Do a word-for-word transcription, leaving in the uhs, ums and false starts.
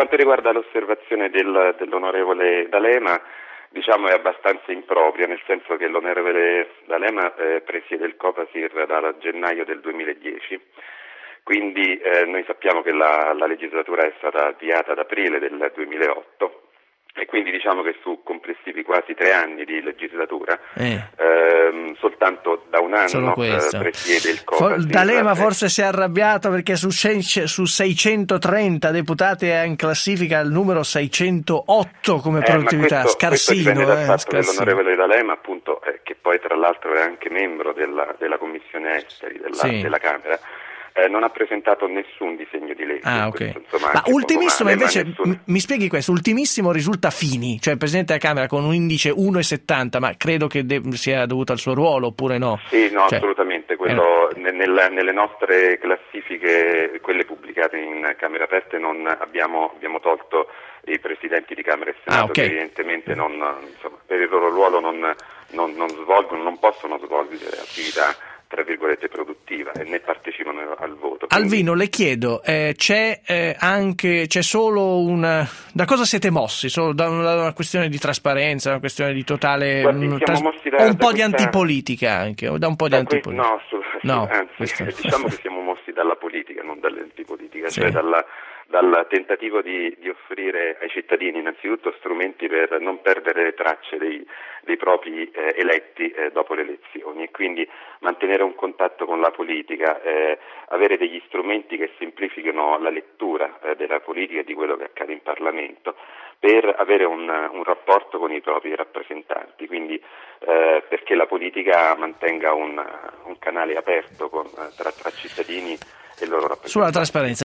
quanto riguarda l'osservazione del, dell'onorevole D'Alema, diciamo è abbastanza impropria, nel senso che l'onorevole D'Alema eh, presiede il Copasir da gennaio del duemiladieci, quindi eh, noi sappiamo che la, la legislatura è stata avviata ad aprile del duemilaotto e quindi diciamo che su complessivi quasi tre anni di legislatura eh. ehm, soltanto da un anno eh, presiede il Copasir. D'Alema forse si è arrabbiato perché su, su seicentotrenta deputati è in classifica il numero seicentootto come eh, produttività, questo, scarsino. Questo dipende dal eh, fatto scarsino. dell'onorevole D'Alema, appunto, eh, che poi tra l'altro è anche membro della, della Commissione Esteri della, sì. della Camera. Eh, non ha presentato nessun disegno di legge. Ah, okay. Questo, insomma, ma ultimissimo male, invece, ma nessun... mi spieghi questo, ultimissimo risulta Fini, cioè il Presidente della Camera con un indice uno virgola settanta, ma credo che de- sia dovuto al suo ruolo oppure no? Sì, no, cioè, assolutamente, quello, eh... nel, nelle nostre classifiche, quelle pubblicate in Camere Aperte, non abbiamo, abbiamo tolto i Presidenti di Camera e Senato, ah, okay. che evidentemente non, insomma, per il loro ruolo non, non, non svolgono, non possono svolgere attività tra virgolette produttiva e ne partecipano al voto. Quindi... Alvino, le chiedo, eh, c'è eh, anche c'è solo una da cosa siete mossi? Solo da una, da una questione di trasparenza, una questione di totale Guardi, mh, tras... da, o un da po' questa... di antipolitica anche, o da un po' di da antipolitica. Que... No, assolutamente, no, anzi, questo... diciamo che siamo mossi dalla politica, non dall'antipolitica, sì. cioè dalla dal tentativo di, di offrire ai cittadini innanzitutto strumenti per non perdere le tracce dei, dei propri eh, eletti eh, dopo le elezioni e quindi mantenere un contatto con la politica, eh, avere degli strumenti che semplifichino la lettura eh, della politica e di quello che accade in Parlamento per avere un, un rapporto con i propri rappresentanti, quindi eh, perché la politica mantenga un, un canale aperto con, tra, tra cittadini e loro rappresentanti. Sulla trasparenza.